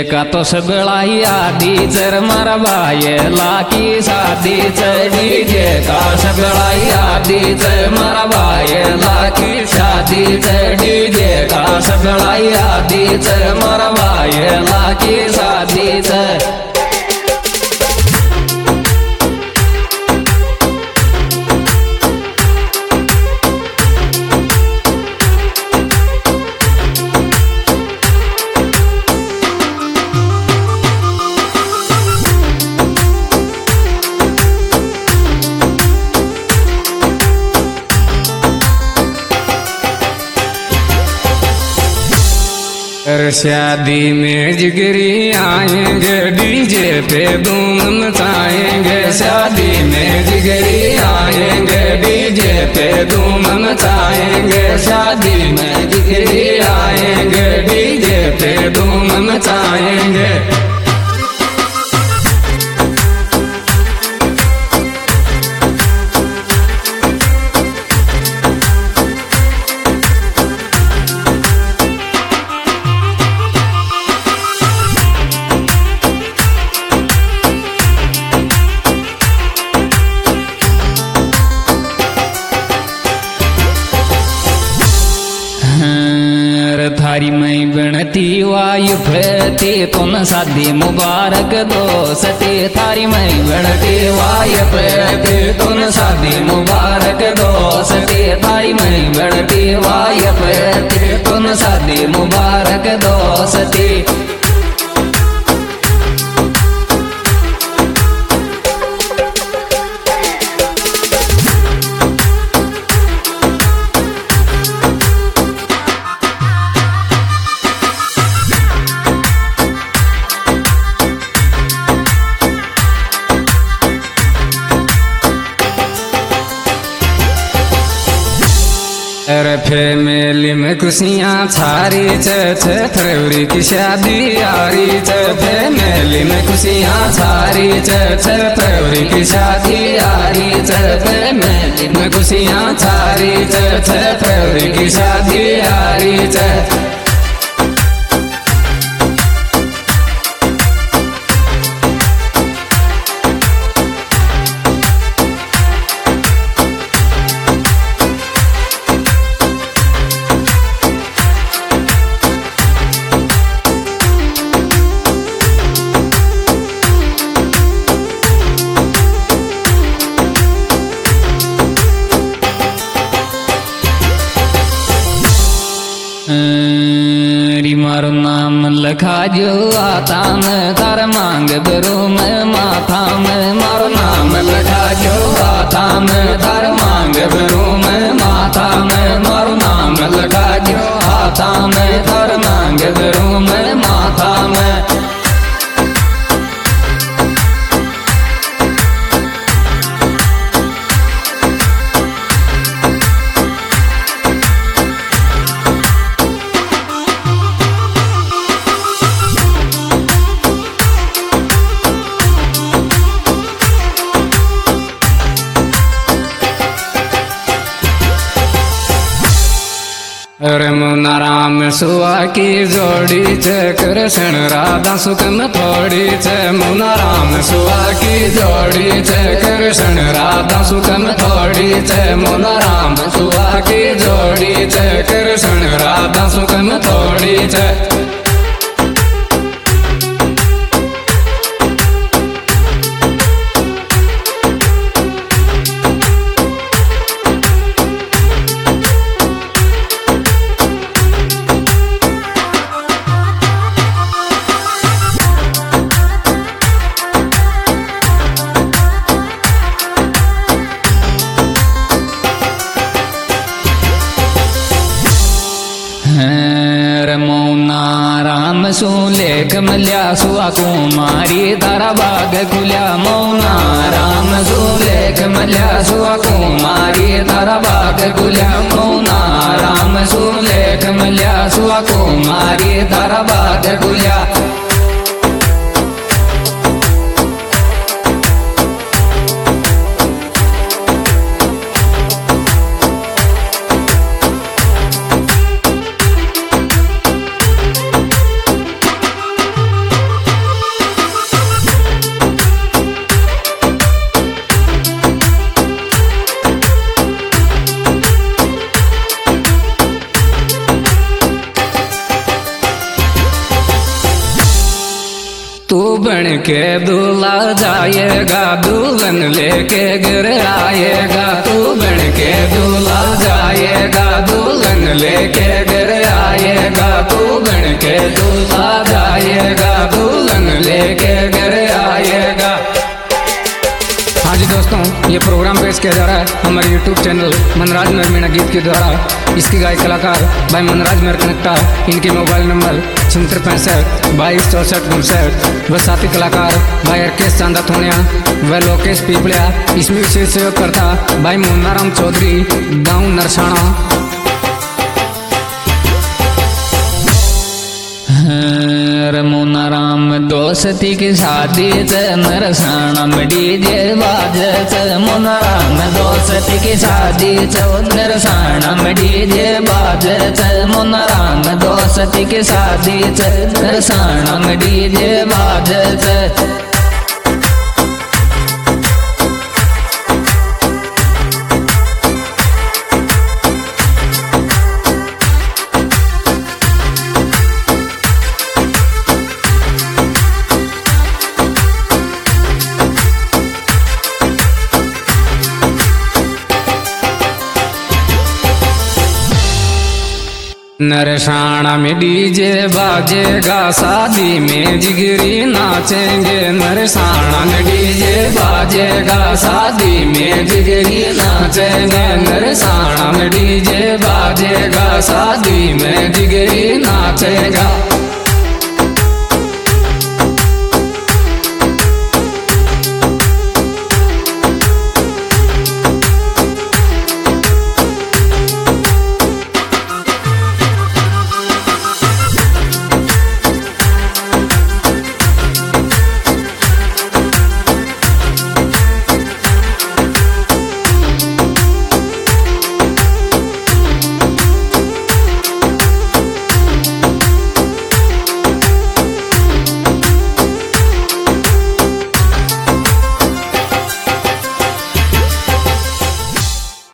का तो सबलाई आदि चर मरवाए लाकी शादी डीजे का सबलाई आदि चर मरवाए लाकी शादी डीजे का सबलाई आदि चर मरवाए लाकी शादी शादी में जिगरी आएंगे डीजे पे धूम मचाएंगे शादी में जिगरी आएंगे डीजे पे धूम मचाएंगे शादी में जिगरी आएंगे डीजे पे धूम मचाएंगे थारी मई बनती वायु फते तुम शादी मुबारक दोस्ते थारी मई बनती वायु फते तुम शादी मुबारक दोस्ते थारी मई बनती वायु फते तुम शादी मुबारक दोस्ते फैमिली में खुशियाँ छारी फरवरी की शादी आरी फैमिली में खुशियाँ छारी फरवरी की शादी आरी फैमिली में खुशियाँ छारी फरवरी की शादी आरी मारो नाम लखा जो आता में तार मांग बरू में माथा में मारो नाम लखा जो आता में तार मांग बरू में माथा में मारो नाम लखा जो आता में तार मांग बरू में माथा में रमुना राम सुआ की जोड़ी कृष्ण राधा सुख में थोड़ी मुना राम सुआ की जोड़ी कृष्ण राधा सुख में थोड़ी मुना राम सुआ की जोड़ी कृष्ण राधा सुख में थोड़ी रमौना राम सूले कमल्या सुआ कुमारी तारा बाग खुल्या मौना राम सूले कमल्या सुआ कुमारी तारा बाग खुल्या मौना राम सूले कमल्या सुआ कुमारी तारा बाग खुल्या के दूल्हा जाएगा, दुल्हन लेके घर आएगा। तू बन के दूल्हा जाएगा, दुल्हन लेके घर आएगा। तू बन के दूल्हा जाएगा, दुल्हन लेके घर आएगा। हाँ जी दोस्तों, ये प्रोग्राम पेश किया जा रहा है हमारे YouTube चैनल मनराज मेहर मीणा गीत के द्वारा। इसके गायक कलाकार भाई मनराज मेहर कनेक्टा, इनके मोबाइल नंबर 7665 2264 व साथी कलाकार भाई अर्केश चांदा थोनिया व लोकेश पीपलिया। इसमें विशेष सहयोग करता भाई मुन्नाराम चौधरी, गाँव नरसाणा। मुन्नाराम दोस्ती की शादी नरसाणा में डीजे बाजत। मुन्नाराम दोस्ती की शादी नरसाणा में डीजे बाजत। मुन्नाराम दोस्ती की शादी नरसाणा में डीजे बाजत। नरसाणा में डीजे बाजेगा, शादी में जिगरी नाचेंगे। नरसाणा में डीजे बाजेगा, शादी में जिगरी नाचेंगे। नरसाणा में डीजे बाजेगा, शादी में जिगरी नाचेगा।